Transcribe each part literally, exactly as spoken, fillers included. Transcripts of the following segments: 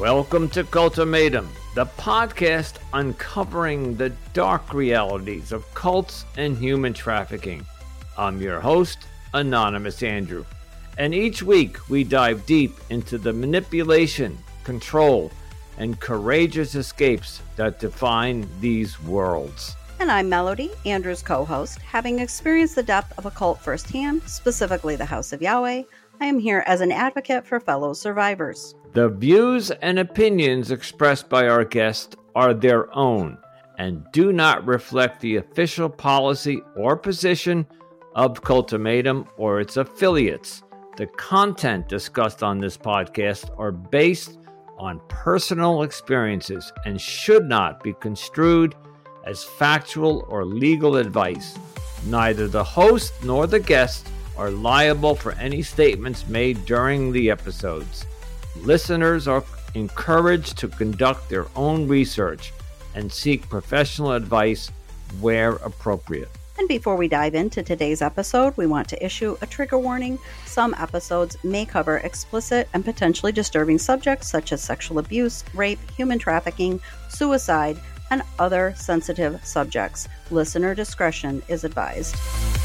Welcome to Cultimatum, the podcast uncovering the dark realities of cults and human trafficking. I'm your host, Anonymous Andrew, and each week we dive deep into the manipulation, control, and courageous escapes that define these worlds. And I'm Melody, Andrew's co-host. Having experienced the depth of a cult firsthand, specifically the House of Yahweh, I am here as an advocate for fellow survivors. The views and opinions expressed by our guests are their own and do not reflect the official policy or position of Cultimatum or its affiliates. The content discussed on this podcast are based on personal experiences and should not be construed as factual or legal advice. Neither the host nor the guest are liable for any statements made during the episodes. Listeners are encouraged to conduct their own research and seek professional advice where appropriate. And before we dive into today's episode, we want to issue a trigger warning. Some episodes may cover explicit and potentially disturbing subjects such as sexual abuse, rape, human trafficking, suicide, and other sensitive subjects. Listener discretion is advised.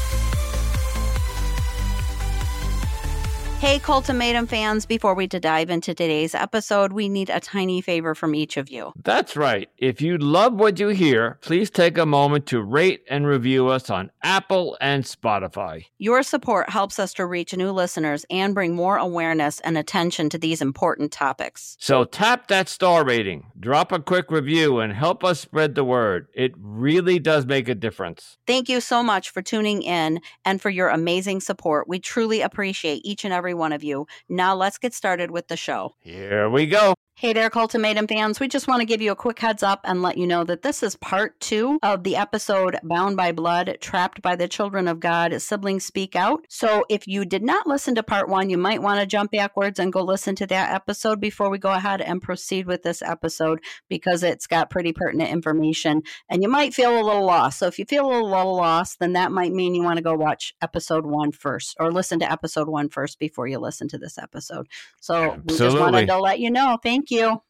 Hey, Cultimatum fans, before we dive into today's episode, we need a tiny favor from each of you. That's right. If you love what you hear, please take a moment to rate and review us on Apple and Spotify. Your support helps us to reach new listeners and bring more awareness and attention to these important topics. So tap that star rating, drop a quick review, and help us spread the word. It really does make a difference. Thank you so much for tuning in and for your amazing support. We truly appreciate each and every one of you. Now let's get started with the show. Here we go. Hey there, Cultimatum fans. We just want to give you a quick heads up and let you know that this is part two of the episode Bound by Blood, Trapped by the Children of God, Siblings Speak Out. So if you did not listen to part one, you might want to jump backwards and go listen to that episode before we go ahead and proceed with this episode, because it's got pretty pertinent information and you might feel a little lost. So if you feel a little lost, then that might mean you want to go watch episode one first, or listen to episode one first before you listen to this episode. So Absolutely. We just wanted to let you know. Thank you.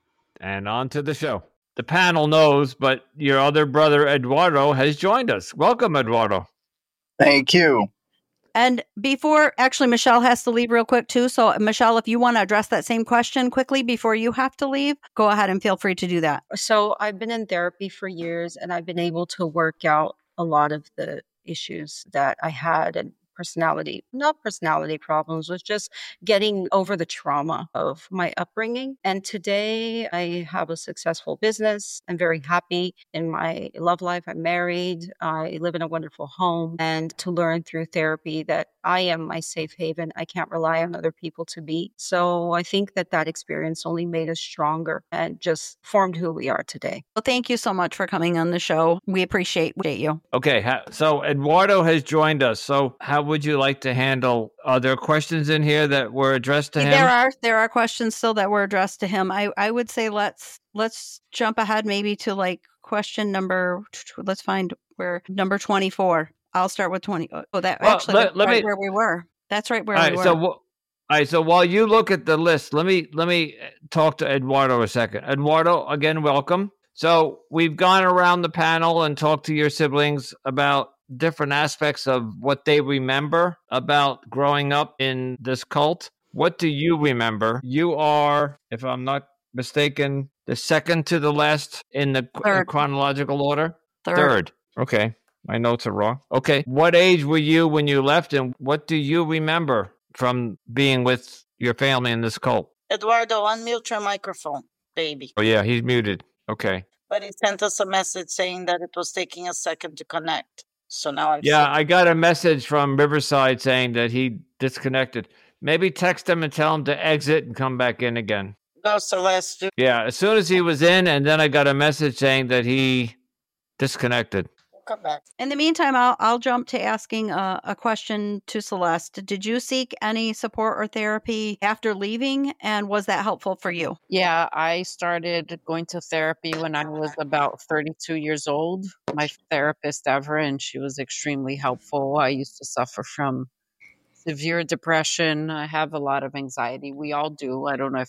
And on to the show. The panel knows, but your other brother, Eduardo, has joined us. Welcome, Eduardo. Thank you. And before, actually, Michelle has to leave real quick, too. So, Michelle, if you want to address that same question quickly before you have to leave, go ahead and feel free to do that. So, I've been in therapy for years, and I've been able to work out a lot of the issues that I had, and personality, not personality problems, was just getting over the trauma of my upbringing. And today I have a successful business. I'm very happy in my love life. I'm married. I live in a wonderful home. And to learn through therapy that I am my safe haven. I can't rely on other people to be. So I think that that experience only made us stronger and just formed who we are today. Well, thank you so much for coming on the show. We appreciate you. Okay, so Eduardo has joined us. So how would you like to handle? Are there questions in here that were addressed to him? There are. There are questions still that were addressed to him. I, I would say let's let's jump ahead maybe to like question number. Let's find where number twenty-four. I'll start with twenty. Oh, that well, actually let, let right me, where we were. That's right where all we right, were. So, all right. So while you look at the list, let me let me talk to Eduardo a second. Eduardo, again, welcome. So we've gone around the panel and talked to your siblings about different aspects of what they remember about growing up in this cult. What do you remember? You are, if I'm not mistaken, the second to the last in the Third. chronological order? Third. Third. Okay. My notes are wrong. Okay. What age were you when you left, and what do you remember from being with your family in this cult? Eduardo, unmute your microphone, baby. Oh, yeah, he's muted. Okay. But he sent us a message saying that it was taking a second to connect. So now I'm Yeah, sick. I got a message from Riverside saying that he disconnected. Maybe text him and tell him to exit and come back in again. Go, Celeste. Yeah, as soon as he was in, and then I got a message saying that he disconnected. Come back. In the meantime, I'll I'll jump to asking a, a question to Celeste. Did you seek any support or therapy after leaving, and was that helpful for you? Yeah, I started going to therapy when I was about thirty-two years old. My therapist ever, and she was extremely helpful. I used to suffer from severe depression. I have a lot of anxiety. We all do. I don't know if it's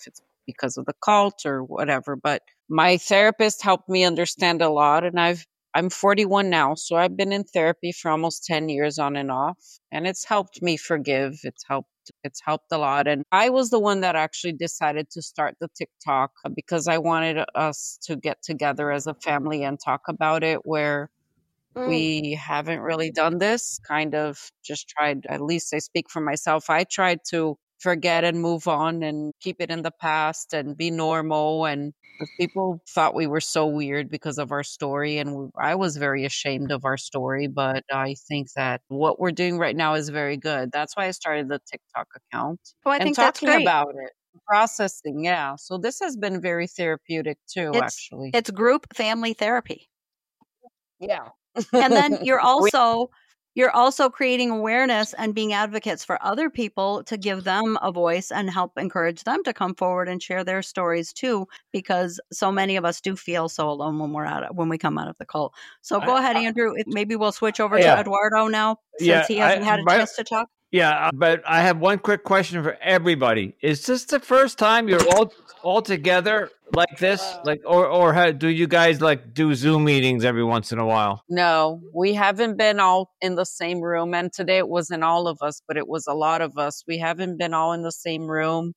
because of the cult or whatever. But my therapist helped me understand a lot, and I've I'm forty-one now, so I've been in therapy for almost ten years on and off, and it's helped me forgive. It's helped it's helped a lot. And I was the one that actually decided to start the TikTok because I wanted us to get together as a family and talk about it, where we haven't really done this, kind of just tried, at least I speak for myself. I tried to forget and move on and keep it in the past and be normal. And people thought we were so weird because of our story. And we, I was very ashamed of our story. But I think that what we're doing right now is very good. That's why I started the TikTok account Oh, I and think that's talking great. about it. Processing, yeah. So this has been very therapeutic too, It's actually. it's group family therapy. Yeah. And then you're We- also you're also creating awareness and being advocates for other people to give them a voice and help encourage them to come forward and share their stories too, because so many of us do feel so alone when we're out when we come out of the cult. So go I- ahead, Andrew. If maybe we'll switch over Yeah. to Eduardo now, since Yeah, he hasn't I- had a right- chance to talk. Yeah, uh, but I have one quick question for everybody. Is this the first time you're all all together like this? Like, or or how, do you guys like do Zoom meetings every once in a while? No, we haven't been all in the same room. And today it wasn't all of us, but it was a lot of us. We haven't been all in the same room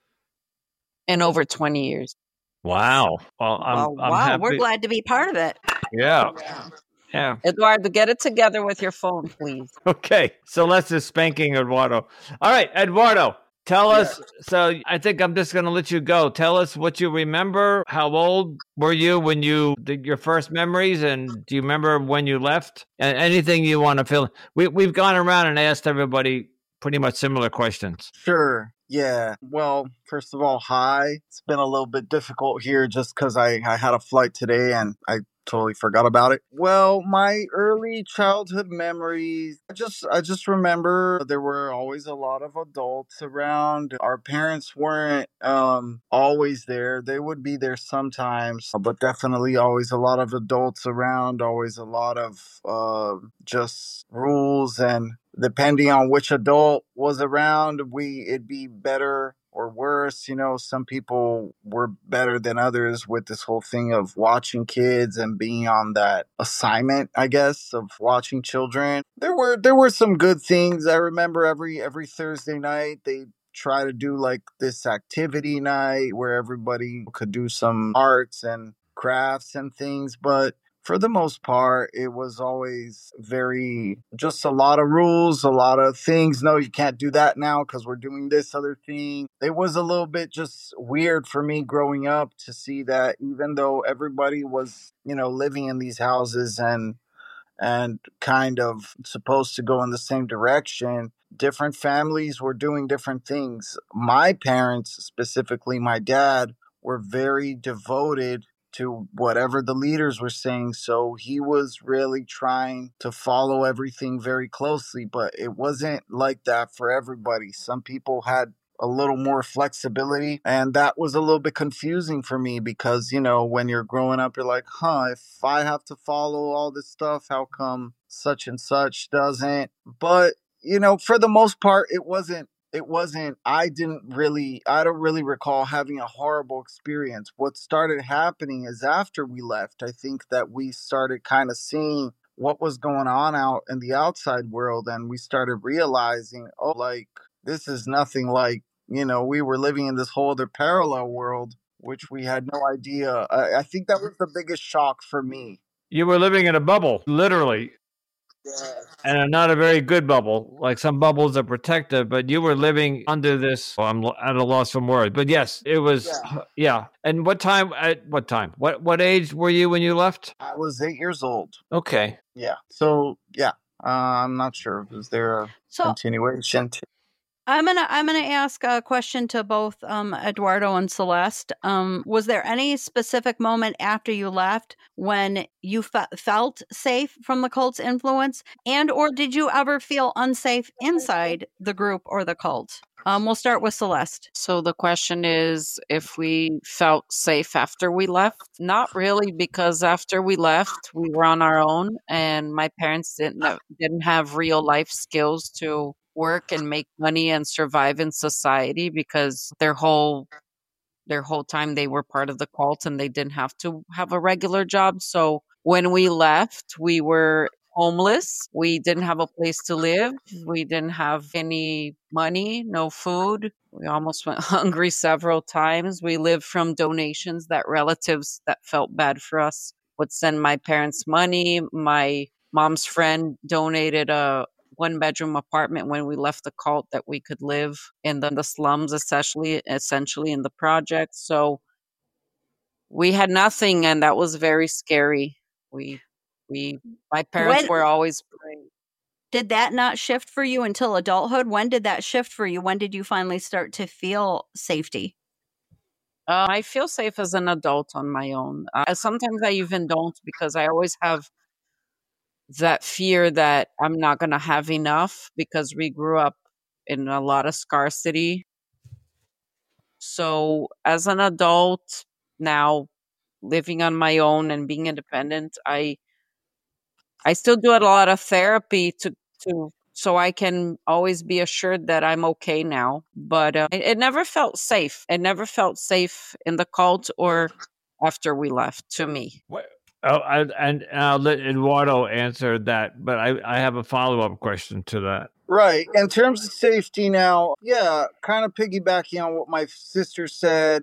in over twenty years. Wow. Well, I'm Well, I'm wow, happy. we're glad to be part of it. Yeah. Yeah. Eduardo, get it together with your phone, please. Okay. So let's just spanking Eduardo. All right, Eduardo. Tell us. So I think I'm just going to let you go. Tell us what you remember. How old were you when you did your first memories, and do you remember when you left? And anything you want to fill. We we've gone around and asked everybody pretty much similar questions. Sure. Yeah. Well, first of all, hi. It's been a little bit difficult here just because I, I had a flight today and I totally forgot about it. Well, my early childhood memories, I just I just remember there were always a lot of adults around. Our parents weren't um always there. They would be there sometimes, but definitely always a lot of adults around, always a lot of uh just rules, and depending on which adult was around, we it'd be better or worse. You know, some people were better than others with this whole thing of watching kids and being on that assignment, I guess, of watching children. There were there were some good things. I remember every every Thursday night they try to do like this activity night where everybody could do some arts and crafts and things, but for the most part, it was always very, just a lot of rules, a lot of things. No, you can't do that now because we're doing this other thing. It was a little bit just weird for me growing up to see that even though everybody was, you know, living in these houses and and kind of supposed to go in the same direction, different families were doing different things. My parents, specifically my dad, were very devoted to whatever the leaders were saying. So he was really trying to follow everything very closely, but it wasn't like that for everybody. Some people had a little more flexibility, and that was a little bit confusing for me because, you know, when you're growing up, you're like, huh, if I have to follow all this stuff, how come such and such doesn't? But, you know, for the most part, it wasn't it wasn't I didn't really I don't really recall having a horrible experience. What started happening is after we left, I think that we started kind of seeing what was going on out in the outside world, and we started realizing, oh, like, this is nothing like, you know, we were living in this whole other parallel world, which we had no idea. I, I think that was the biggest shock for me. You were living in a bubble, literally. And not a very good bubble. Like some bubbles are protective, but you were living under this. Well, I'm at a loss for words, but yes, it was. Yeah. yeah. And what time? At what time? What what age were you when you left? I was eight years old. Okay. Yeah. So yeah, uh, I'm not sure. Was there a So continuation? To- I'm gonna I'm gonna ask a question to both um, Eduardo and Celeste. Um, was there any specific moment after you left when you fe- felt safe from the cult's influence, and or did you ever feel unsafe inside the group or the cult? Um, we'll start with Celeste. So the question is if we felt safe after we left. Not really, because after we left, we were on our own, and my parents didn't have, didn't have real life skills to work and make money and survive in society because their whole their whole time they were part of the cult and they didn't have to have a regular job. So when we left, we were homeless. We didn't have a place to live. We didn't have any money, no food. We almost went hungry several times. We lived from donations that relatives that felt bad for us would send my parents money. My mom's friend donated a one bedroom apartment when we left the cult that we could live in the, the slums, essentially, essentially in the project. So we had nothing, and that was very scary. We, we, my parents When were always praying. did that not shift for you until adulthood? When did that shift for you? When did you finally start to feel safety? Uh, I feel safe as an adult on my own. Uh, sometimes I even don't because I always have that fear that I'm not going to have enough because we grew up in a lot of scarcity. So as an adult now, living on my own and being independent, I I still do a lot of therapy to to so I can always be assured that I'm okay now. But uh, it, it never felt safe. It never felt safe in the cult or after we left. To me. What? Oh, and, and I'll let Eduardo answer that, but I, I have a follow up question to that. Right. In terms of safety now, yeah, kind of piggybacking on what my sister said.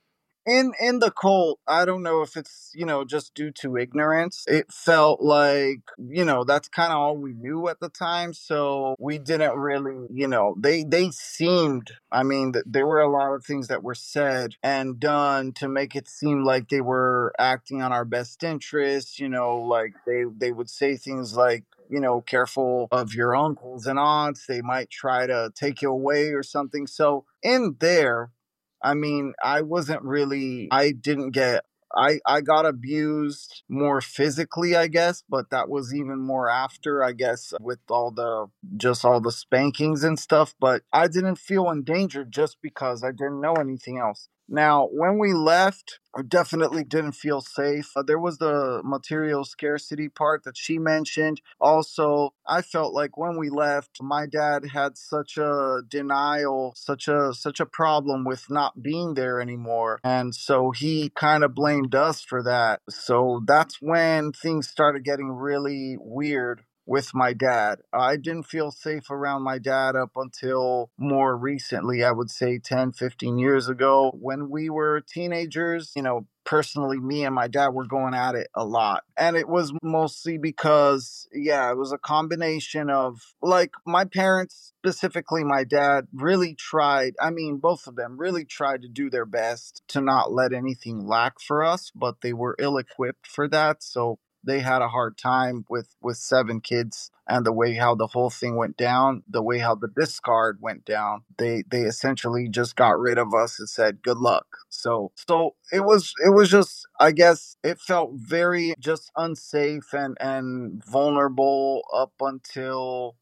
In in the cult, I don't know if it's, you know, just due to ignorance. It felt like, you know, that's kind of all we knew at the time. So we didn't really, you know, they they seemed, I mean, th- there were a lot of things that were said and done to make it seem like they were acting on our best interests, you know, like they they would say things like, you know, careful of your uncles and aunts. They might try to take you away or something. So in there, I mean, I wasn't really, I didn't get, I, I got abused more physically, I guess, but that was even more after, I guess, with all the, just all the spankings and stuff. But I didn't feel endangered just because I didn't know anything else. Now, when we left, I definitely didn't feel safe. Uh, there was the material scarcity part that she mentioned. Also, I felt like when we left, my dad had such a denial, such a such a problem with not being there anymore. And so he kind of blamed us for that. So that's when things started getting really weird with my dad. I didn't feel safe around my dad up until more recently, I would say ten, fifteen years ago. When we were teenagers, you know, personally, me and my dad were going at it a lot. And it was mostly because, yeah, it was a combination of, like, my parents, specifically my dad, really tried. I mean, both of them really tried to do their best to not let anything lack for us, but they were ill equipped for that. So they had a hard time with with seven kids and the way how the whole thing went down, the way how the discard went down. They they essentially just got rid of us and said good luck. So so it was it was just, I guess it felt very just unsafe and and vulnerable up until,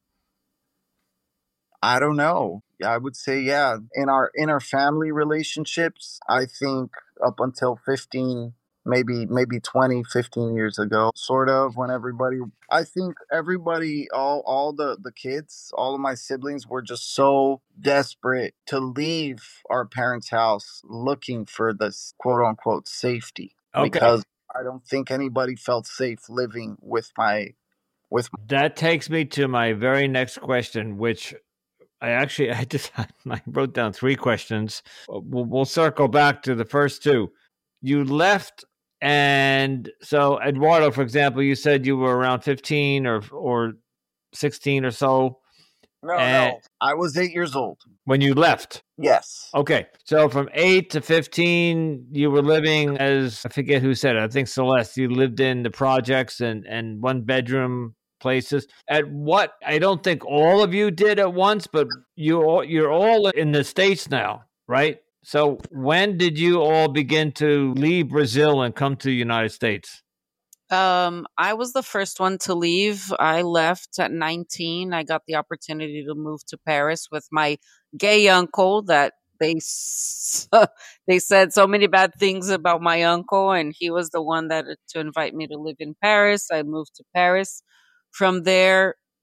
I don't know. I would say, yeah, in our in our family relationships, I think up until fifteen, maybe maybe twenty, fifteen years ago, sort of, when everybody, I think everybody, all all the the kids, all of my siblings were just so desperate to leave our parents' house looking for this quote unquote safety, Okay. because I don't think anybody felt safe living with my with That takes me to my very next question, which I actually I just I wrote down three questions. We'll, we'll circle back to the first two. You left, and so Eduardo, for example, you said you were around fifteen or or sixteen or so. No, and no. I was eight years old. When you left. Yes. Okay, so from eight to fifteen, you were living as, I forget who said it, I think Celeste, you lived in the projects and, and one bedroom places. At what, I don't think all of you did at once, but you all, you're all in the States now, right? So when did you all begin to leave Brazil and come to the United States? Um, I was the first one to leave. I left at nineteen. I got the opportunity to move to Paris with my gay uncle that they s- they said so many bad things about my uncle, and he was the one that to invite me to live in Paris. I moved to Paris. From there,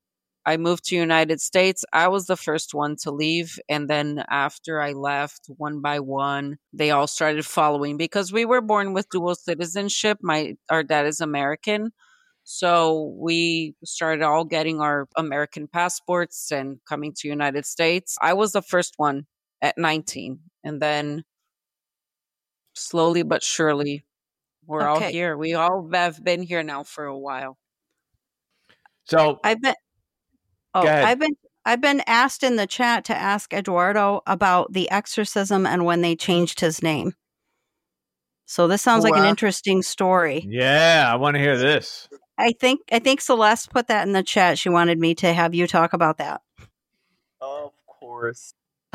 I moved to United States. I was the first one to leave. And then after I left, one by one, they all started following because we were born with dual citizenship. My our dad is American. So we started all getting our American passports and coming to United States. I was the first one at nineteen. And then slowly but surely, we're all Okay. here. We all have been here now for a while. So I've been Oh, Go ahead. I've been I've been asked in the chat to ask Eduardo about the exorcism and when they changed his name. So this sounds Who like an asked? interesting story. yeah, I want to hear this. I think I think Celeste put that in the chat. She wanted me to have you talk about that. Of course.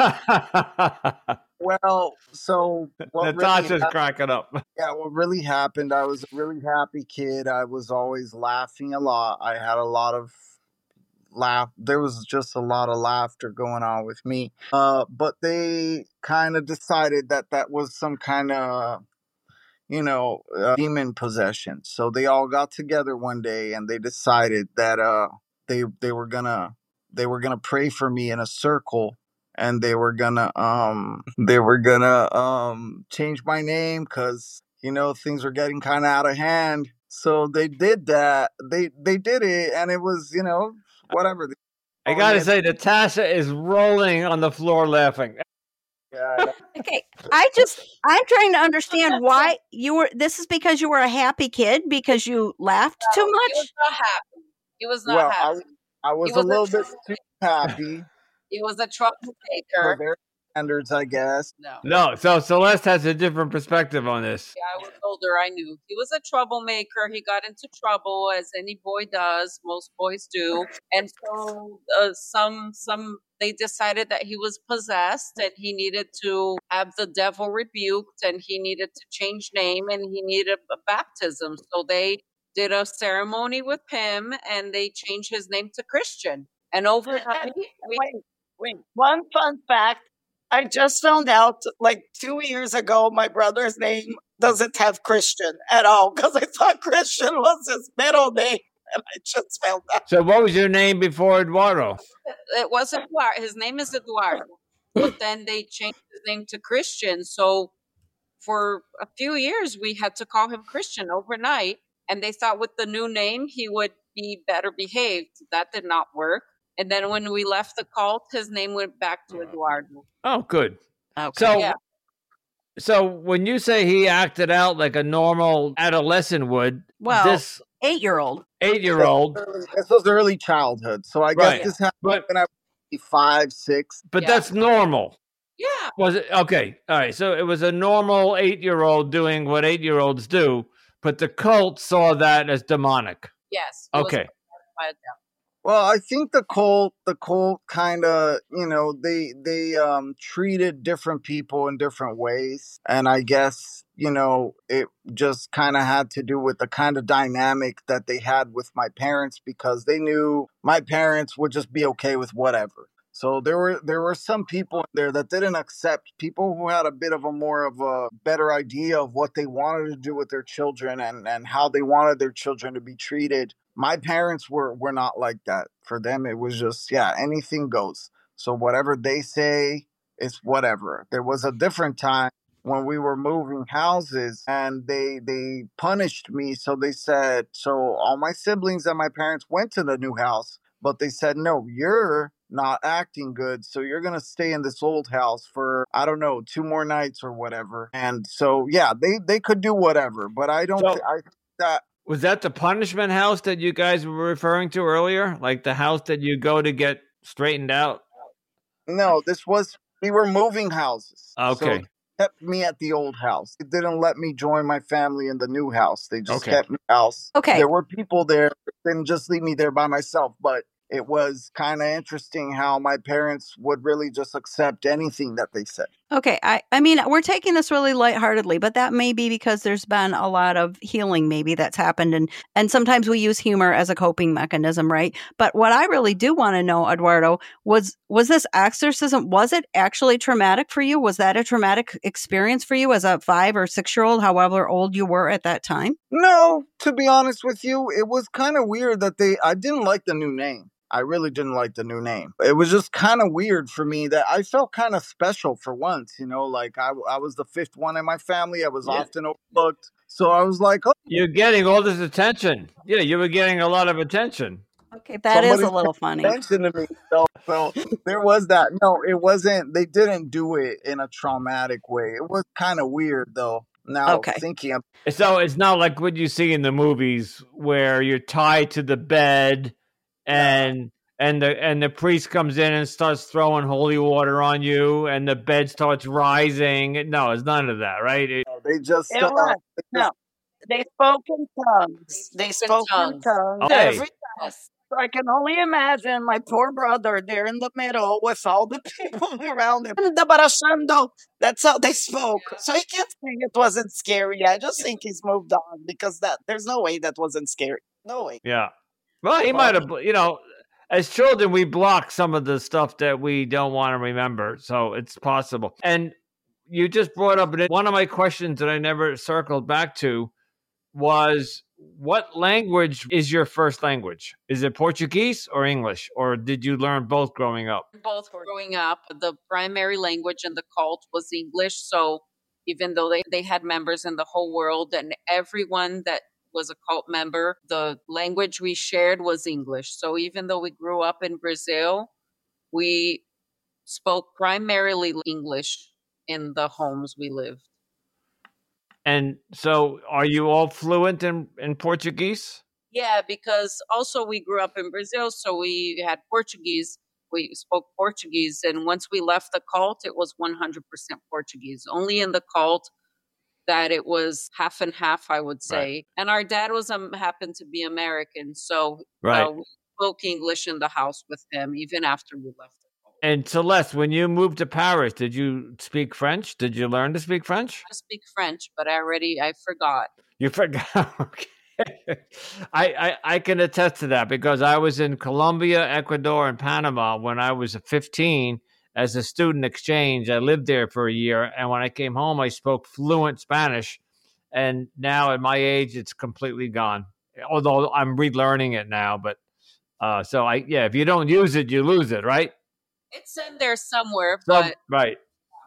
Well, so what really Natasha's hap- cracking up. yeah, what really happened, I was a really happy kid. I was always laughing a lot. I had a lot of laugh. There was just a lot of laughter going on with me. Uh, but they kind of decided that that was some kind of, you know, uh, demon possession. So they all got together one day and they decided that uh they they were gonna they were gonna pray for me in a circle, and they were gonna um they were gonna um change my name because you know things were getting kind of out of hand. So they did that. They they did it, and it was you know whatever. I got to say, Natasha is rolling on the floor laughing. Yeah, Okay, I just I'm trying to understand why you were. This is because you were a happy kid because you laughed too He was much. not happy. He was not well, happy. I I was, He was a a little bit trouble- too happy He was a for troublemaker. their standards, I guess. No. No, so Celeste has a different perspective on this. Yeah, I was older. I knew he was a troublemaker. He got into trouble, as any boy does. Most boys do. And so, uh, some some they decided that he was possessed, and he needed to have the devil rebuked, and he needed to change name, and he needed a baptism. So they did a ceremony with him, and they changed his name to Christian. And overnight, we, Wait, wait. One fun fact. I just found out like two years ago, my brother's name doesn't have Christian at all because I thought Christian was his middle name. And I just found out. So what was your name before Eduardo? it was Eduardo. His name is Eduardo, but then they changed his name to Christian. So for a few years, we had to call him Christian overnight, and they thought with the new name he would be better behaved. That did not work. And then when we left the cult, his name went back to Eduardo. Oh, good. Okay. So, Yeah. so when you say he acted out like a normal adolescent would, Well, this eight year old. eight-year-old, Early- This was early childhood, so I guess Right. this happened but when I was five, six. but Yeah. that's normal. Yeah. Was it okay? All right. So it was a normal eight-year-old doing what eight-year-olds do, but the cult saw that as demonic. Yes. it was Okay. by a devil. Well, I think the cult, the cult kind of, you know, they they um treated different people in different ways, and I guess you know it just kind of had to do with the kind of dynamic that they had with my parents because they knew my parents would just be okay with whatever. So there were there were some people in there that didn't accept people who had a bit of a more of a better idea of what they wanted to do with their children and, and how they wanted their children to be treated. My parents were were not like that. For them, it was just yeah, anything goes. So whatever they say, it's whatever. There was a different time when we were moving houses and they they punished me. So they said so all my siblings and my parents went to the new house, but they said no, you're not acting good, so you're gonna stay in this old house for I don't know two more nights or whatever. And so yeah, they they could do whatever, but I don't. So- thi- I think that Was that the punishment house that you guys were referring to earlier? Like the house that you go to get straightened out? no, this was we were moving houses. So Okay. they kept me at the old house. They didn't let me join my family in the new house. They just Okay. kept me house. Okay. There were people there. They didn't just leave me there by myself, but it was kind of interesting how my parents would really just accept anything that they said. Okay, I, I mean, we're taking this really lightheartedly, but that may be because there's been a lot of healing maybe that's happened. And, and sometimes we use humor as a coping mechanism, right? But what I really do want to know, Eduardo, was, was this exorcism, was it actually traumatic for you? Was that a traumatic experience for you as a five or six-year-old, however old you were at that time? No, to be honest with you, it was kind of weird that they, I didn't like the new name. I really didn't like the new name. It was just kind of weird for me that I felt kind of special for once, you know, like I, I was the fifth one in my family. I was Yeah. often overlooked. So I was like, oh, You're getting all this attention. Yeah, you were getting a lot of attention. Okay, that is a somebody's little funny. attention to me. So, so there was that. No, it wasn't. They didn't do it in a traumatic way. It was kind of weird, though. Now Okay. thinking of So it's not like what you see in the movies where you're tied to the bed and and the and the priest comes in and starts throwing holy water on you and the bed starts rising. No, it's none of that, right? It- they just It uh, was. they No, just they spoke in tongues. They spoke in tongues. tongues Okay. every time. Yes. So I can only imagine my poor brother there in the middle with all the people around him. The barashando. That's how they spoke. So he can't say it wasn't scary. I just think he's moved on because that there's no way that wasn't scary. No way. yeah. Well, he might have, you know, as children, we block some of the stuff that we don't want to remember. So it's possible. And you just brought up one of my questions that I never circled back to was what language is your first language? Is it Portuguese or English? Or did you learn both growing up? Both were growing up. The primary language in the cult was English. So even though they, they had members in the whole world and everyone that was a cult member, the language we shared was English. So even though we grew up in Brazil, we spoke primarily English in the homes we lived. And so are you all fluent in, in Portuguese? Yeah, because also we grew up in Brazil, so we had Portuguese. We spoke Portuguese. And once we left the cult, it was one hundred percent Portuguese. Only in the cult that it was half and half, I would say. Right. And our dad was um, happened to be American, so Right. uh, we spoke English in the house with him even after we left the cult. And Celeste, when you moved to Paris, did you speak French? Did you learn to speak French? I speak French, but I already I forgot. You forgot. Okay. I, I, I can attest to that because I was in Colombia, Ecuador, and Panama when I was fifteen as a student exchange. I lived there for a year. And when I came home, I spoke fluent Spanish. And now at my age, it's completely gone. Although I'm relearning it now. But uh, so I, yeah, if you don't use it, you lose it, right? It's in there somewhere, So, but right.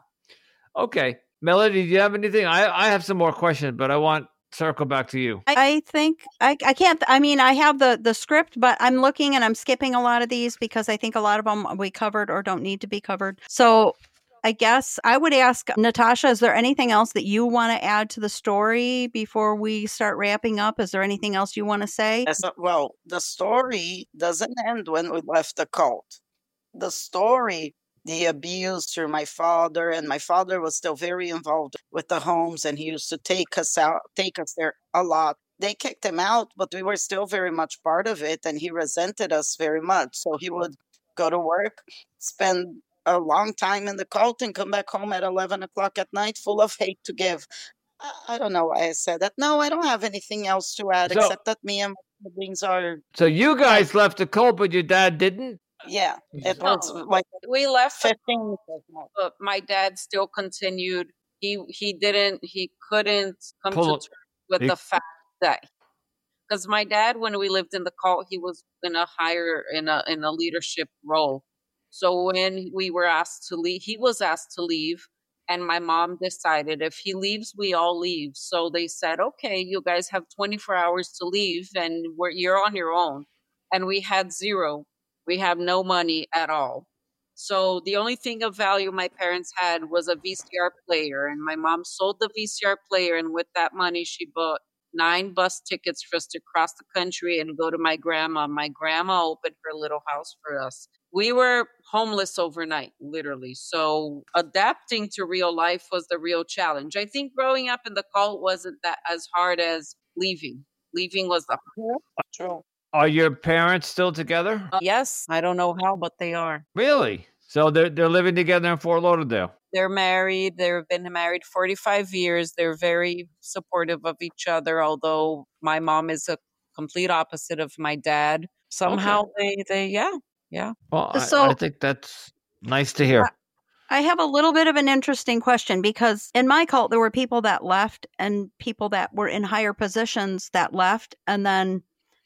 Okay. Melody, do you have anything? I, I have some more questions, but I want to circle back to you. I, I think I, I can't. I mean, I have the the script, but I'm looking and I'm skipping a lot of these because I think a lot of them we covered or don't need to be covered. So I guess I would ask Natasha, is there anything else that you want to add to the story before we start wrapping up? Is there anything else you want to say? Yes, uh, well, the story doesn't end when we left the cult. The story, the abuse through my father, and my father was still very involved with the homes, and he used to take us out, take us there a lot. They kicked him out, but we were still very much part of it, and he resented us very much. So he would go to work, spend a long time in the cult, and come back home at eleven o'clock at night, full of hate to give. I, I don't know why I said that. No, I don't have anything else to add So- except that me and my siblings are. So you guys left the cult, but your dad didn't? Yeah, it No. was like we left the fifteen years now. but my dad still continued. He he didn't he couldn't come Pull to up- terms with he- the fact that because my dad, when we lived in the cult, he was in a higher in a in a leadership role. So when we were asked to leave, he was asked to leave, and my mom decided if he leaves, we all leave. So they said, okay, you guys have twenty-four hours to leave, and we're you're on your own. And we had zero. We have no money at all. So the only thing of value my parents had was a V C R player, and my mom sold the V C R player, and with that money, she bought nine bus tickets for us to cross the country and go to my grandma. My grandma opened her little house for us. We were homeless overnight, literally. So adapting to real life was the real challenge. I think growing up in the cult wasn't that as hard as leaving. Leaving was the True. Are your parents still together? Uh, yes, I don't know how, but they are. Really? So they're they're living together in Fort Lauderdale. They're married. They've been married forty-five years. They're very supportive of each other, although my mom is a complete opposite of my dad. Somehow they, they, yeah, yeah. Well, I, So- I think that's nice to hear. I have a little bit of an interesting question because in my cult, there were people that left and people that were in higher positions that left. And then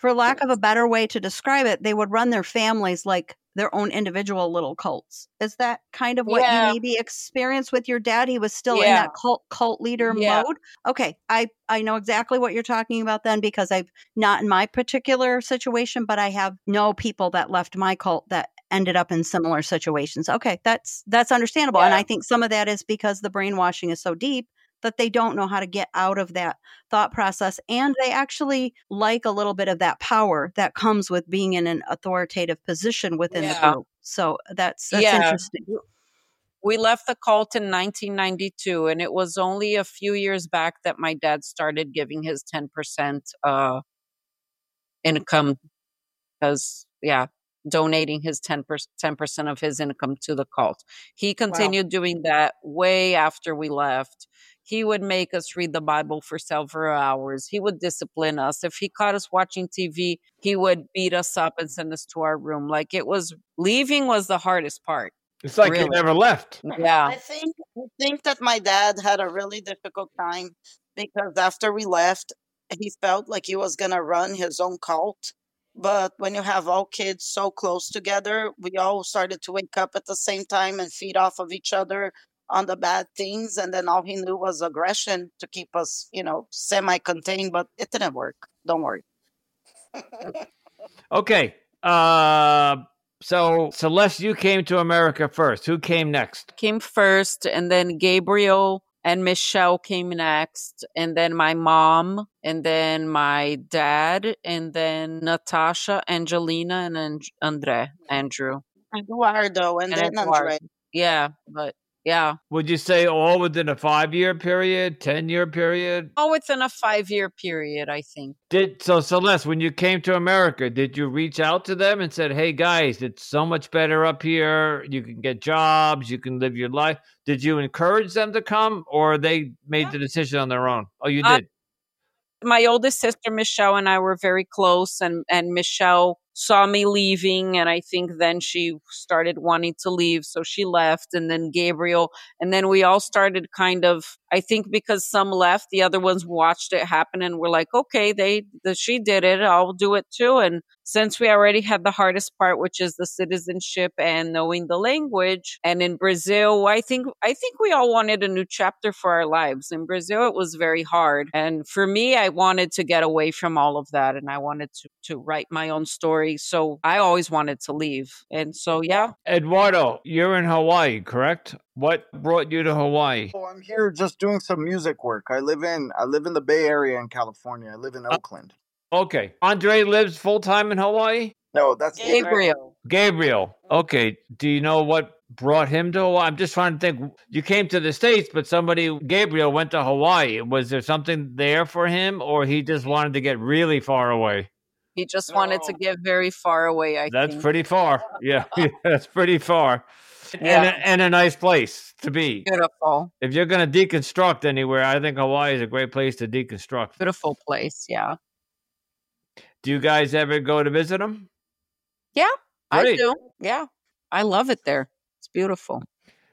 for lack of a better way to describe it, they would run their families like their own individual little cults. Is that kind of what you Yeah, maybe experienced with your dad? He was still in yeah, that cult cult leader yeah, mode. Okay, I I know exactly what you're talking about then, because I've not in my particular situation, but I have know people that left my cult that ended up in similar situations. Okay, that's that's understandable, and yeah, I think some of that is because the brainwashing is so deep that they don't know how to get out of that thought process, and they actually like a little bit of that power that comes with being in an authoritative position within the yeah, group. So that's that's yeah. interesting. W- We left the cult in nineteen ninety-two, and it was only a few years back that my dad started giving his ten percent uh, income because, yeah, donating his ten percent, ten percent of his income to the cult. He Wow. continued doing that way after we left. He would make us read the Bible for several hours. He would discipline us. If he caught us watching T V, he would beat us up and send us to our room. Like it was leaving was the hardest part, It's like you really. never left. Yeah. I think I think that my dad had a really difficult time because after we left, he felt like he was gonna run his own cult. But when you have all kids so close together, we all started to wake up at the same time and feed off of each other on the bad things. And then all he knew was aggression to keep us, you know, semi-contained. But it didn't work. Don't worry. Okay. Uh, so Celeste, you came to America first. Who came next? Came first, and then Gabriel and Michelle came next, and then my mom, and then my dad, and then Natasha, Angelina, and then Andre, Andrew, Eduardo and and then Eduardo. Andre. Yeah, but yeah, Would you say all within a five-year period, ten-year period? all within a five-year period, I think. Did so, Celeste? When you came to America, did you reach out to them and said, "Hey guys, it's so much better up here. You can get jobs, you can live your life." Did you encourage them to come, or they made Yeah. the decision on their own? Oh, you Uh, did. my oldest sister Michelle and I were very close, and and Michelle saw me leaving, and I think then she started wanting to leave, so she left, and then Gabriel, and then we all started kind of, I think because some left, the other ones watched it happen and were like, okay, they the, she did it, I'll do it too. And since we already had the hardest part, which is the citizenship and knowing the language, and in Brazil, I think I think we all wanted a new chapter for our lives. In Brazil, it was very hard, and for me, I wanted to get away from all of that, and I wanted to to write my own story. So I always wanted to leave, and so yeah. Eduardo, you're in Hawaii, correct? What brought you to Hawaii? Oh, I'm here just doing some music work. I live in I live in the Bay Area in California. I live in Uh, Oakland. okay. Andre lives full time in Hawaii? No, that's Gabriel. Gabriel. Gabriel. Okay. Do you know what brought him to Hawaii? I'm just trying to think. You came to the States, but somebody, Gabriel, went to Hawaii. Was there something there for him, or he just wanted to get really far away? He just wanted to No. get very far away, I That's think. pretty far. Yeah, that's pretty far. And, Yeah, a, and a nice place to be. beautiful, If you're going to deconstruct anywhere, I think Hawaii is a great place to deconstruct. beautiful place. Yeah, Do you guys ever go to visit them? yeah, I Great. do. Yeah, I love it there. It's beautiful.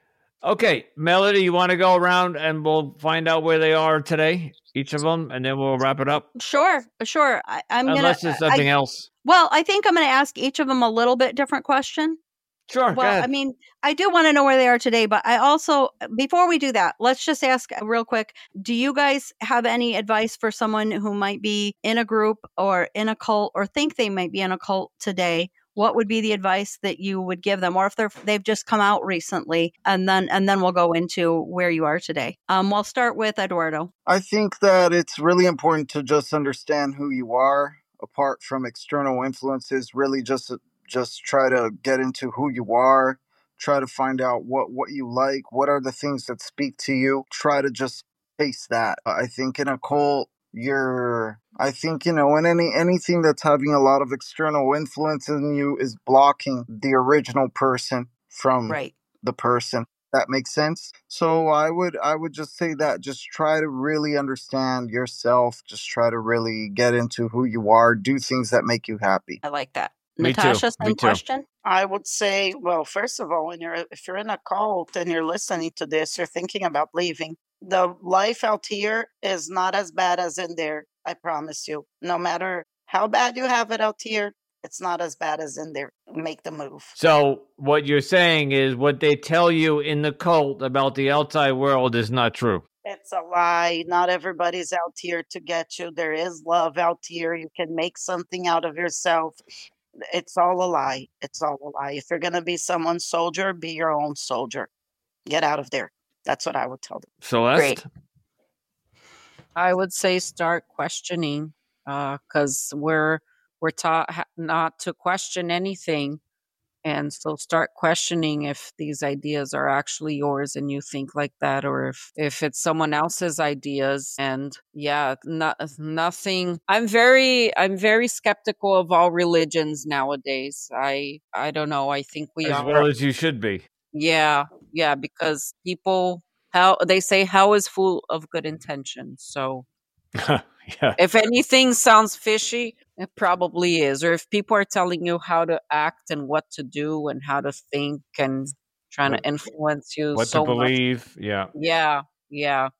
Okay, Melody, you want to go around and we'll find out where they are today, each of them, and then we'll wrap it up? Sure, sure. I, I'm gonna. Unless there's I, something else. well, I think I'm gonna ask each of them a little bit different question. Sure, go Well, I ahead. mean, I do want to know where they are today, but I also, before we do that, let's just ask real quick. Do you guys have any advice for someone who might be in a group or in a cult or think they might be in a cult today? What would be the advice that you would give them? Or if they're, they've just come out recently, and then, and then we'll go into where you are today. Um, we'll start with Eduardo. I think that it's really important to just understand who you are apart from external influences. Really just just try to get into who you are. Try to find out what, what you like. What are the things that speak to you? Try to just face that. I think in a cult, you're I think, you know, in any anything that's having a lot of external influence in you is blocking the original person from Right. the person. That makes sense. So I would I would just say that just try to really understand yourself. Just try to really get into who you are. Do things that make you happy. I like that. Me too. Natasha, Me same too. question. I would say, well, first of all, when you're if you're in a cult and you're listening to this, you're thinking about leaving. The life out here is not as bad as in there. I promise you. No matter How bad you have it out here, it's not as bad as in there. Make the move. So what you're saying is what they tell you in the cult about the outside world is not true. It's a lie. Not everybody's out here to get you. There is love out here. You can make something out of yourself. It's all a lie. It's all a lie. If you're going to be someone's soldier, be your own soldier. Get out of there. That's what I would tell them. Celeste? Great. I would say start questioning, because we're we're taught ha- not to question anything, and so start questioning if these ideas are actually yours and you think like that, or if if it's someone else's ideas. And yeah, no, nothing. I'm very I'm very skeptical of all religions nowadays. I I don't know. I think we As are. well as you should be. Yeah, yeah, because people, how they say hell is full of good intentions. So Yeah. if anything sounds fishy, it probably is. Or if people are telling you how to act and what to do and how to think and trying What- to influence you What so to believe. Yeah. much. Yeah, yeah,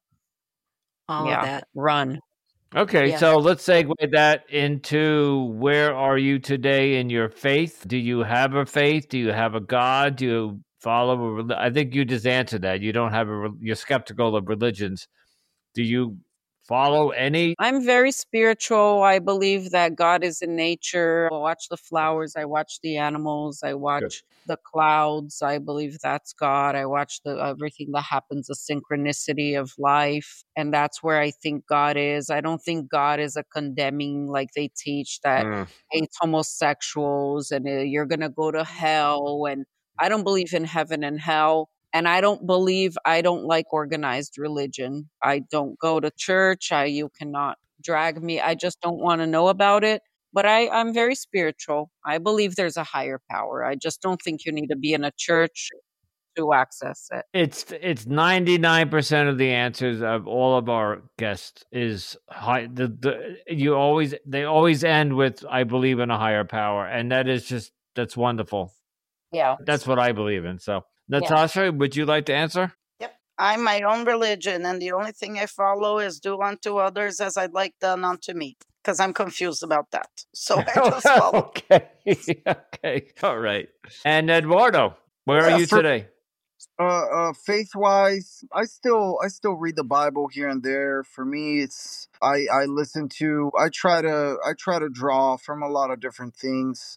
All yeah. of that. Run. Okay, Yeah. so let's segue that into where are you today in your faith? Do you have a faith? Do you have a God? Do you follow a reli- I think you just answered that. You don't have a re- you're skeptical of religions. Do you follow any? I'm very spiritual. I believe that God is in nature. I watch the flowers. I watch the animals. I watch the clouds. I believe that's God. I watch the everything that happens, the synchronicity of life. And that's where I think God is. I don't think God is a condemning, like they teach, that Mm. hates homosexuals and uh, you're going to go to hell. And I don't believe in heaven and hell. And I don't believe, I don't like organized religion. I don't go to church. I, you cannot drag me. I just don't want to know about it. But I, I'm very spiritual. I believe there's a higher power. I just don't think you need to be in a church to access it. It's it's ninety-nine percent of the answers of all of our guests is high. The, the you always they always end with I believe in a higher power, and that is just that's wonderful. Yeah. That's what I believe in. So, Natasha, would you like to answer? Yep. I'm my own religion, and the only thing I follow is do unto others as I'd like done unto me, because I'm confused about that. So I just follow. Okay, okay, all right. And Eduardo, where are Yeah, you for- today? Uh, uh, faith wise, I still I still read the Bible here and there. For me, it's I I listen to I try to I try to draw from a lot of different things.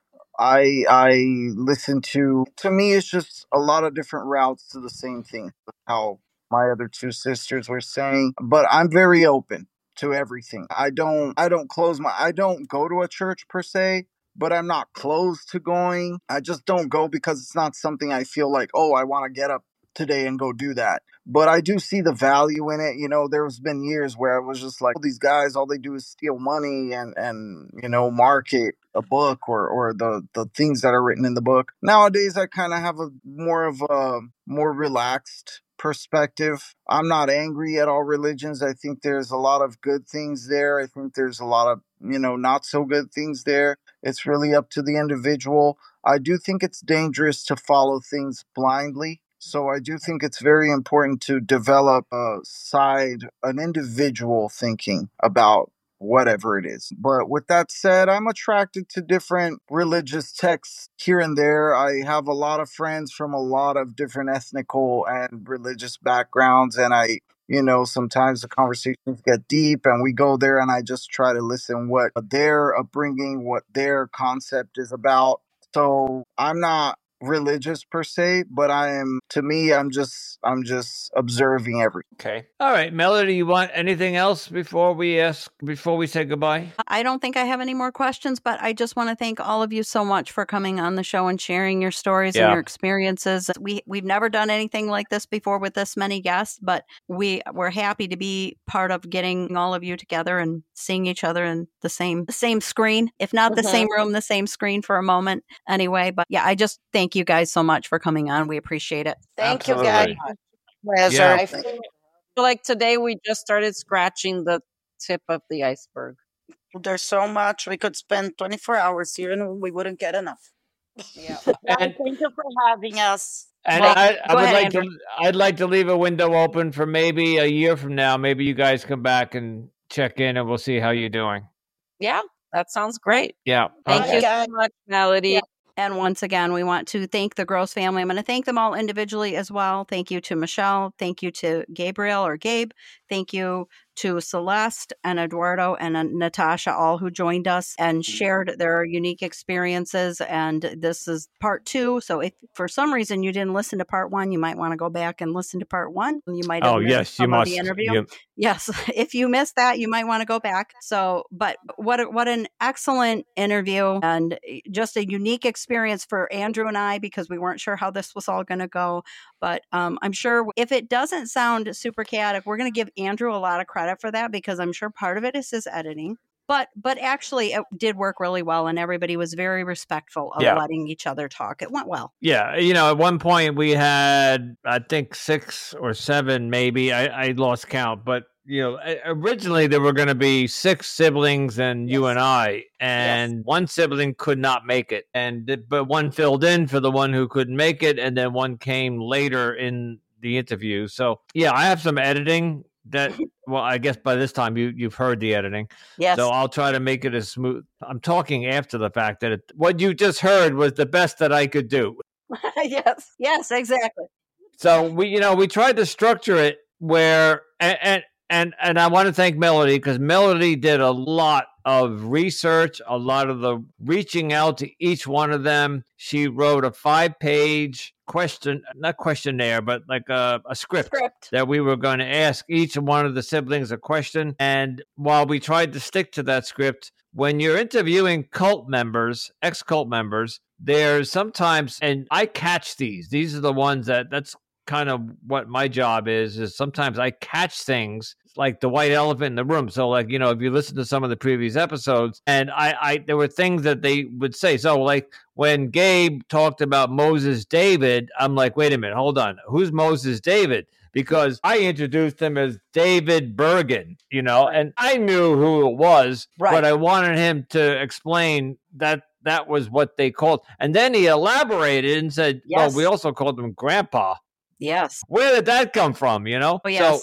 I I listen to to me it's just a lot of different routes to the same thing. How my other two sisters were saying, but I'm very open to everything. I don't I don't close my I don't go to a church per se, but I'm not closed to going. I just don't go because it's not something I feel like, oh, I want to get up today and go do that. But I do see the value in it. You know, there's been years where I was just like, these guys, all they do is steal money and, and you know, market a book or, or the, the things that are written in the book. Nowadays, I kind of have a more of a more relaxed perspective. I'm not angry at all religions. I think there's a lot of good things there. I think there's a lot of, you know, not so good things there. It's really up to the individual. I do think it's dangerous to follow things blindly. So I do think it's very important to develop a side, an individual thinking about whatever it is. But with that said, I'm attracted to different religious texts here and there. I have a lot of friends from a lot of different ethnical and religious backgrounds, and I you know, sometimes the conversations get deep and we go there and I just try to listen what their upbringing, what their concept is about. So I'm not religious per se, but I am, to me, I'm just, I'm just observing everything. Okay. All right, Melody, you want anything else before we ask, before we say goodbye? I don't think I have any more questions, but I just want to thank all of you so much for coming on the show and sharing your stories Yeah. and your experiences. We we've never done anything like this before with this many guests, but we we're happy to be part of getting all of you together and seeing each other in the same the same screen, if not the Mhm. same room, the same screen for a moment anyway. But yeah, I just thank you guys so much for coming on. We appreciate it. Thank you, guys. Absolutely. Pleasure. Yeah. I feel like today we just started scratching the tip of the iceberg. There's so much. We could spend twenty-four hours here and we wouldn't get enough. Yeah. And, Thank you for having us. and Well, I, I go would ahead, like Andrew. to, I'd like to leave a window open for maybe a year from now. Maybe you guys come back and check in, and we'll see how you're doing. Yeah. That sounds great. Yeah. Thank Okay. you so much, Melody. Yeah. And once again, we want to thank the Gross family. I'm going to thank them all individually as well. Thank you to Michelle. Thank you to Gabriel or Gabe. Thank you to Celeste and Eduardo and uh, Natasha, all who joined us and shared their unique experiences. And this is part two. So if for some reason you didn't listen to part one, you might want to go back and listen to part one. You might have Oh, missed yes, you some of must. the interview. You- Yes, if you missed that, you might want to go back. So, but what a, what an excellent interview and just a unique experience for Andrew and I because we weren't sure how this was all going to go. But um, I'm sure if it doesn't sound super chaotic, we're going to give Andrew a lot of credit for that because I'm sure part of it is his editing. But but actually, it did work really well, and everybody was very respectful of Yeah. letting each other talk. It went well. Yeah, you know, at one point we had, I think, six or seven, maybe. I, I lost count, but you know, originally there were going to be six siblings and you Yes. and I, and Yes. one sibling could not make it, and but one filled in for the one who couldn't make it, and then one came later in the interview. So yeah, I have some editing that. Well, I guess by this time you you've heard the editing. Yes. So I'll try to make it as smooth. I'm talking after the fact that it, what you just heard was the best that I could do. yes. Yes. Exactly. So we, you know, we tried to structure it where, and and and, and I want to thank Melody because Melody did a lot of research, a lot of the reaching out to each one of them. She wrote a five-page question, not questionnaire, but like a, a script, Script. that we were going to ask each one of the siblings a question. And while we tried to stick to that script, when you're interviewing cult members, ex-cult members, there's sometimes, and I catch these, these are the ones that, that's kind of what my job is, is sometimes I catch things like the white elephant in the room. So like, you know, if you listen to some of the previous episodes and I, I, there were things that they would say. So like when Gabe talked about Moses David, I'm like, wait a minute, hold on. Who's Moses David? Because I introduced him as David Bergen, you know, and I knew who it was, Right. but I wanted him to explain that that was what they called. And then he elaborated and said, Yes. well, we also called him Grandpa. Yes. Where did that come from, you know? Oh, yes. So,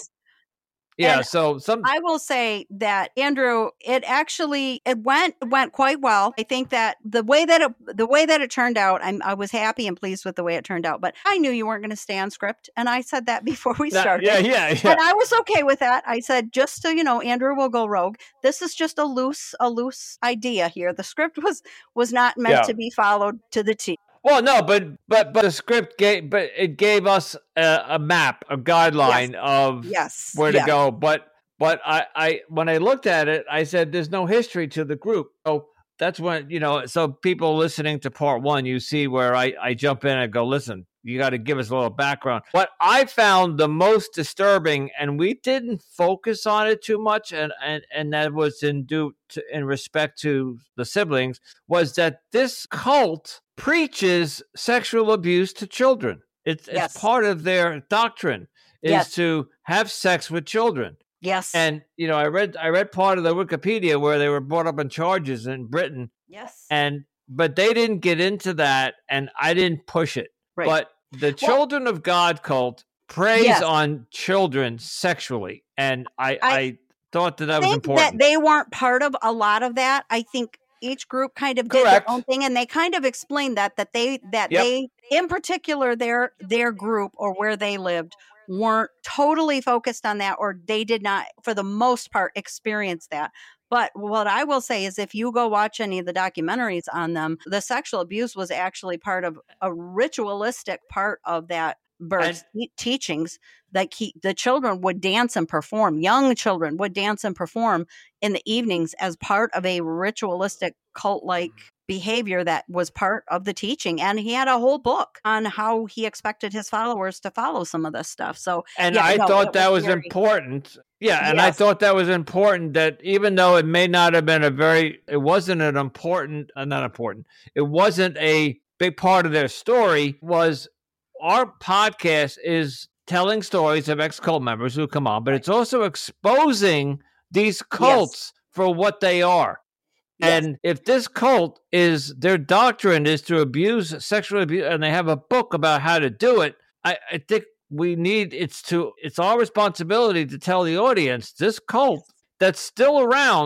yeah, And so some I will say that Andrew, it actually it went it went quite well. I think that the way that it the way that it turned out, I'm I was happy and pleased with the way it turned out. But I knew you weren't going to stay on script, and I said that before we that- started. yeah, yeah, yeah. And I was okay with that. I said, just so you know, Andrew will go rogue. This is just a loose, a loose idea here. The script was was not meant Yeah. to be followed to the T. Well, no, but but but the script gave, but it gave us a, a map, a guideline of Yes. where to Yeah. go. But but I, I when I looked at it, I said, "There's no history to the group." So that's when, you know. So people listening to part one, you see where I I jump in and go, "Listen, you got to give us a little background." What I found the most disturbing, and we didn't focus on it too much, and and and that was in due to, in respect to the siblings, was that this cult preaches sexual abuse to children. It's Yes. it's part of their doctrine is Yes. to have sex with children. Yes. And you know, I read I read part of the Wikipedia where they were brought up on charges in Britain, yes. and but they didn't get into that, and I didn't push it. Right. But the Children of God cult preys Yes. on children sexually, and I I, I thought that that was think important. that they weren't part of a lot of that. I think each group kind of did Correct. their own thing, and they kind of explained that that they that Yep. they, in particular, their their group or where they lived weren't totally focused on that, or they did not, for the most part, experience that. But what I will say is, if you go watch any of the documentaries on them, the sexual abuse was actually part of a ritualistic part of that birth te- teachings. That he, the children would dance and perform. Young children would dance and perform in the evenings as part of a ritualistic cult-like behavior that was part of the teaching. And he had a whole book on how he expected his followers to follow some of this stuff. So, And yeah, I no, thought it that was very- important. Yeah, and I Yes. thought that was important that even though it may not have been a very, it wasn't an important, uh, not important, it wasn't a big part of their story, was our podcast is telling stories of ex-cult members who come on, but it's also exposing these cults for what they are. Yes. And if this cult is, their doctrine is to abuse, sexually abuse, and they have a book about how to do it, I, I think we need, it's to, it's our responsibility to tell the audience this cult that's still around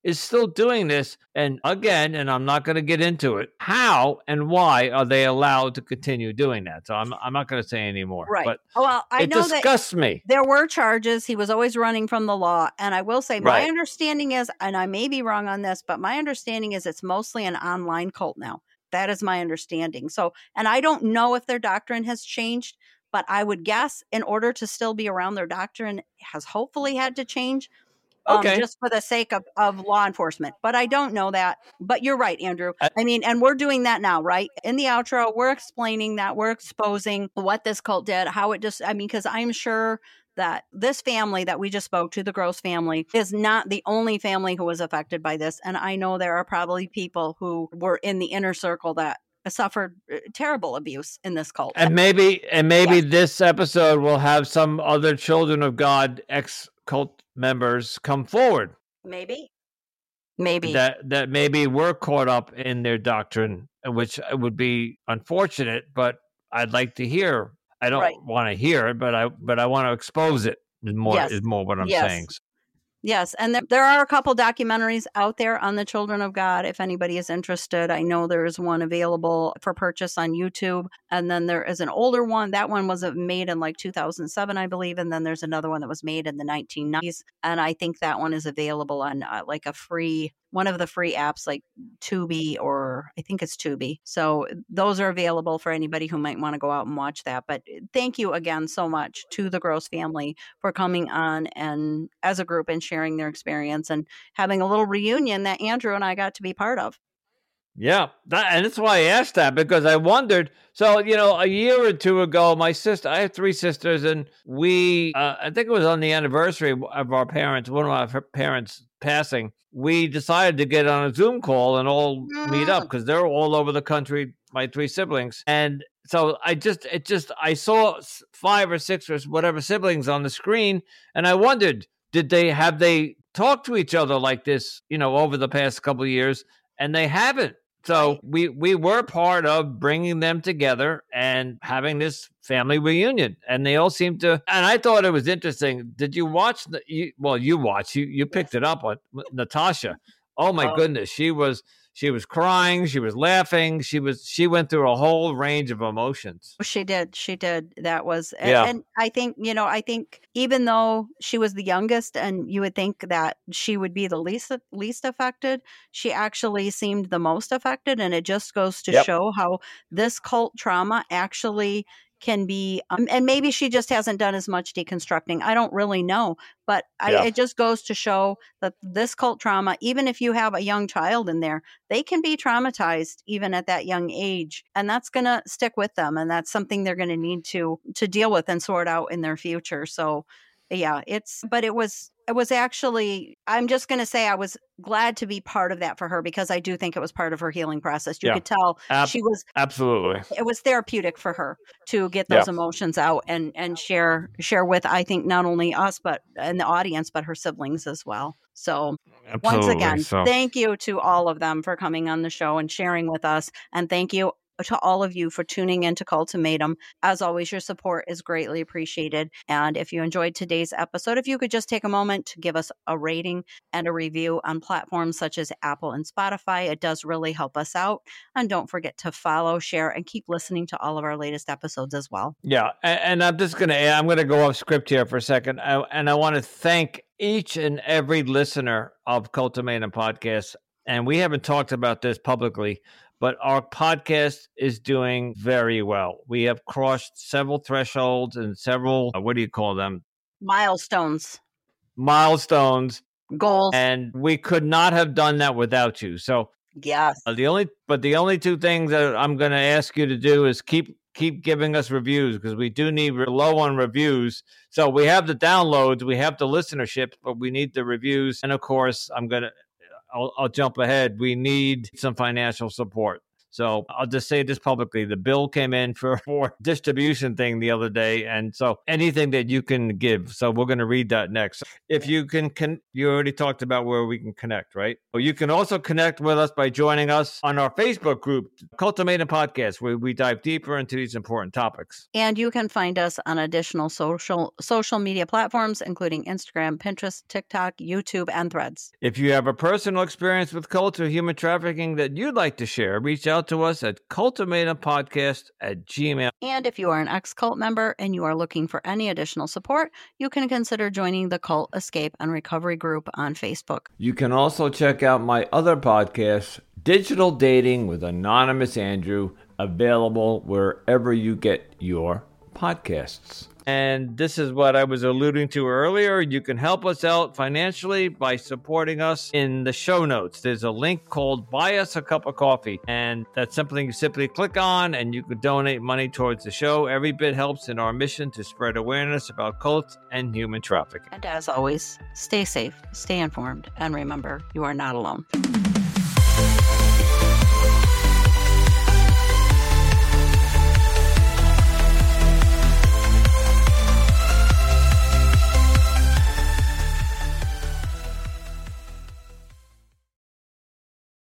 is still doing this. And again, and I'm not going to get into it, how and why are they allowed to continue doing that? So I'm I'm not going to say anymore. Right. But well, I it know disgusts that me. there were charges. He was always running from the law. And I will say my Right. understanding is, and I may be wrong on this, but my understanding is it's mostly an online cult now. That is my understanding. So, and I don't know if their doctrine has changed, but I would guess in order to still be around, their doctrine has hopefully had to change. Um, Okay. just for the sake of, of law enforcement. But I don't know that. But you're right, Andrew. I- I mean, and we're doing that now, right? In the outro, we're explaining that, we're exposing what this cult did, how it just, I mean, because I'm sure that this family that we just spoke to, the Gross family, is not the only family who was affected by this. And I know there are probably people who were in the inner circle that suffered uh, terrible abuse in this cult. And maybe and maybe Yes. this episode will have some other Children of God ex cult members come forward Maybe. Maybe. that that maybe were caught up in their doctrine, which would be unfortunate, but I'd like to hear. I don't Right. want to hear it, but I but I want to expose it. Is more Yes. is more what I'm Yes. saying. Yes, and there, there are a couple documentaries out there on the Children of God if anybody is interested. I know there is one available for purchase on YouTube, and then there is an older one. That one was made in like two thousand seven, I believe, and then there's another one that was made in the nineteen nineties, and I think that one is available on uh, like a free, one of the free apps like Tubi, or I think it's Tubi. So those are available for anybody who might want to go out and watch that. But thank you again so much to the Gross family for coming on and as a group and sharing their experience and having a little reunion that Andrew and I got to be part of. Yeah, that, and that's why I asked that, because I wondered. So, you know, a year or two ago, my sister, I have three sisters, and we, uh, I think it was on the anniversary of our parents, one of our parents passing, we decided to get on a Zoom call and all meet up, because they're all over the country, my three siblings. And so I just, it just, I saw five or six or whatever siblings on the screen, and I wondered, did they, have they talked to each other like this, you know, over the past couple of years? And they haven't. So Right. we we were part of bringing them together and having this family reunion, and they all seem to. And I thought it was interesting. Did you watch the? You, well, you watched. You you picked it up on Natasha. Oh my Oh. goodness, she was she was crying. She was laughing. She was she went through a whole range of emotions. She did. She did. That was, a- Yeah. and I think, you know, I think even though she was the youngest and you would think that she would be the least, least affected, she actually seemed the most affected. And it just goes to Yep. show how this cult trauma actually can be, um, and maybe she just hasn't done as much deconstructing. I don't really know, but I, Yeah. it just goes to show that this cult trauma, even if you have a young child in there, they can be traumatized even at that young age, and that's going to stick with them, and that's something they're going to need to to deal with and sort out in their future. So yeah, it's, but it was it was actually, I'm just going to say I was glad to be part of that for her, because I do think it was part of her healing process. You Yeah. could tell Ab- she was, Absolutely. it was therapeutic for her to get those Yeah. emotions out and and share share with, I think, not only us but and the audience, but her siblings as well. So once Absolutely. again, So thank you to all of them for coming on the show and sharing with us, and thank you to all of you for tuning in to Cultimatum. As always, your support is greatly appreciated. And if you enjoyed today's episode, if you could just take a moment to give us a rating and a review on platforms such as Apple and Spotify, it does really help us out. And don't forget to follow, share, and keep listening to all of our latest episodes as well. yeah, and, and I'm just gonna I'm gonna go off script here for a second, I, and I want to thank each and every listener of Cultimatum Podcast. And we haven't talked about this publicly, but our podcast is doing very well. We have crossed several thresholds and several, uh, what do you call them? Milestones, Milestones. goals. And we could not have done that without you. So Yes. uh, the only, but the only two things that I'm going to ask you to do is keep, keep giving us reviews, because we do need, we're low on reviews. So we have the downloads, we have the listenership, but we need the reviews. And of course, I'm going to, I'll, I'll jump ahead. We need some financial support. So I'll just say this publicly. The bill came in for, for distribution thing the other day. And so anything that you can give. So we're going to read that next. If you can, can, you already talked about where we can connect, right? Well, you can also connect with us by joining us on our Facebook group, Cultimatum Podcast, where we dive deeper into these important topics. And you can find us on additional social social media platforms, including Instagram, Pinterest, TikTok, YouTube, and Threads. If you have a personal experience with cult or human trafficking that you'd like to share, reach out to us at cultimatumpodcast at gmail. And if you are an ex-cult member and you are looking for any additional support, you can consider joining the Cult Escape and Recovery group on Facebook. You can also check out my other podcast, Digital Dating with Anonymous Andrew, available wherever you get your podcasts. And this is what I was alluding to earlier. You can help us out financially by supporting us in the show notes. There's a link called Buy Us a Cup of Coffee, and that's something you simply click on, and you can donate money towards the show. Every bit helps in our mission to spread awareness about cults and human trafficking. And as always, stay safe, stay informed, and remember, you are not alone.